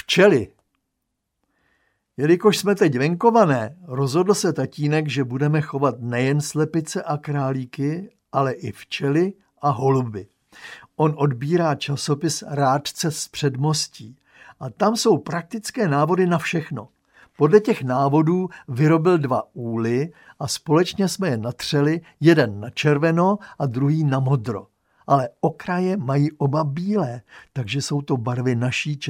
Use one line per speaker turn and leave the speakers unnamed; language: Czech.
Včely. Jelikož jsme teď venkované, rozhodl se tatínek, že budeme chovat nejen slepice a králíky, ale i včely a holuby. On odbírá časopis Rádce z předmostí a tam jsou praktické návody na všechno. Podle těch návodů vyrobil 2 úly a společně jsme je natřeli, jeden na červeno a druhý na modro. Ale okraje mají oba bílé, takže jsou to barvy naší